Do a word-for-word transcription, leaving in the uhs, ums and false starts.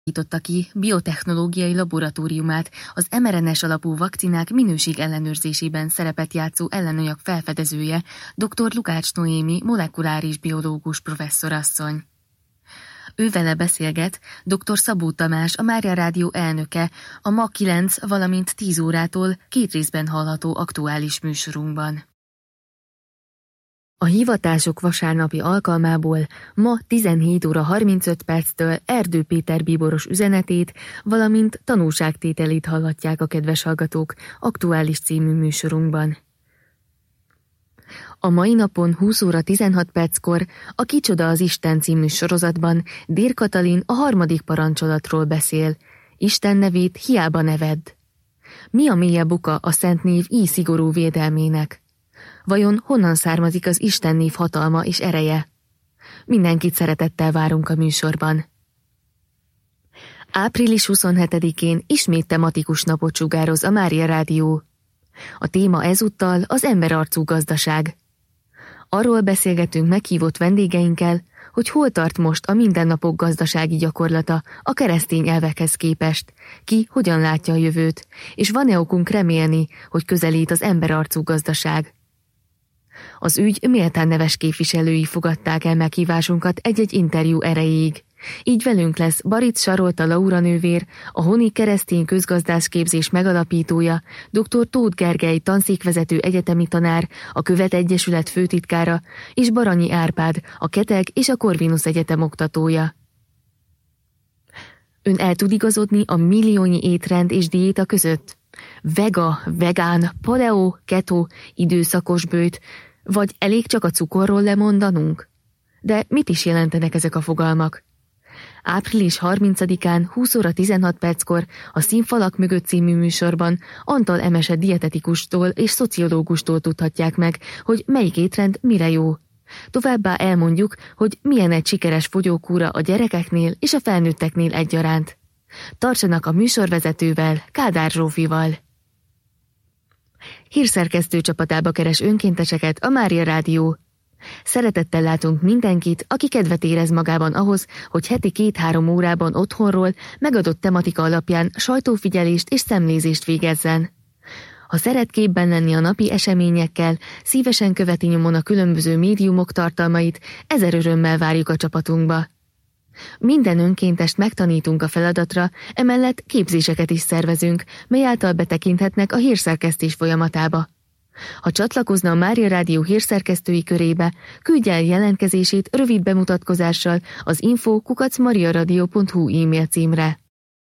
alakította ki biotechnológiai laboratóriumát az em er en es alapú vakcinák minőség ellenőrzésében szerepet játszó ellenanyag felfedezője, dr. Lukács Noémi molekuláris biológus professzorasszony. Ővele beszélget dr. Szabó Tamás, a Mária Rádió elnöke, a ma kilenc, valamint tíz órától két részben hallható aktuális műsorunkban. A hivatások vasárnapi alkalmából ma tizenhét óra harmincöt perctől Erdő Péter bíboros üzenetét, valamint tanúságtételét hallatják a kedves hallgatók aktuális című műsorunkban. A mai napon húsz óra tizenhat perckor a Kicsoda az Isten című sorozatban Dér Katalin a harmadik parancsolatról beszél. Isten nevét hiába nevedd. Mi a mélyebb oka a szent név így szigorú védelmének? Vajon honnan származik az Isten név hatalma és ereje? Mindenkit szeretettel várunk a műsorban. április huszonhetedikén ismét tematikus napot sugároz a Mária Rádió. A téma ezúttal az emberarcú gazdaság. Arról beszélgetünk meghívott vendégeinkkel, hogy hol tart most a mindennapok gazdasági gyakorlata a keresztény elvekhez képest, ki hogyan látja a jövőt, és van-e okunk remélni, hogy közelít az emberarcú gazdaság. Az ügy méltán neves képviselői fogadták el meghívásunkat egy-egy interjú erejéig. Így velünk lesz Baric Sarolta Laura nővér, a Honi Keresztény Közgazdászképzés megalapítója, dr. Tóth Gergely tanszékvezető egyetemi tanár, a Követ Egyesület főtitkára, és Baranyi Árpád, a Keteg és a Corvinus Egyetem oktatója. Ön el tud igazodni a milliónyi étrend és diéta között? Vega, vegán, paleo, keto, időszakos bőt, vagy elég csak a cukorról lemondanunk? De mit is jelentenek ezek a fogalmak? április harmincadikán húsz óra tizenhat perckor a Színfalak mögött című műsorban Antal Emese dietetikustól és szociológustól tudhatják meg, hogy melyik étrend mire jó. Továbbá elmondjuk, hogy milyen egy sikeres fogyókúra a gyerekeknél és a felnőtteknél egyaránt. Tartsanak a műsorvezetővel, Kádár Zsófival. Hírszerkesztő csapatába keres önkénteseket a Mária Rádió. Szeretettel látunk mindenkit, aki kedvet érez magában ahhoz, hogy heti két-három órában otthonról megadott tematika alapján sajtófigyelést és szemlézést végezzen. Ha szeret képben lenni a napi eseményekkel, szívesen követi nyomon a különböző médiumok tartalmait, ezer örömmel várjuk a csapatunkba. Minden önkéntest megtanítunk a feladatra, emellett képzéseket is szervezünk, mely által betekinthetnek a hírszerkesztés folyamatába. Ha csatlakozna a Mária Rádió hírszerkesztői körébe, küldje el jelentkezését rövid bemutatkozással az info kukac mariaradio pont hu e-mail címre.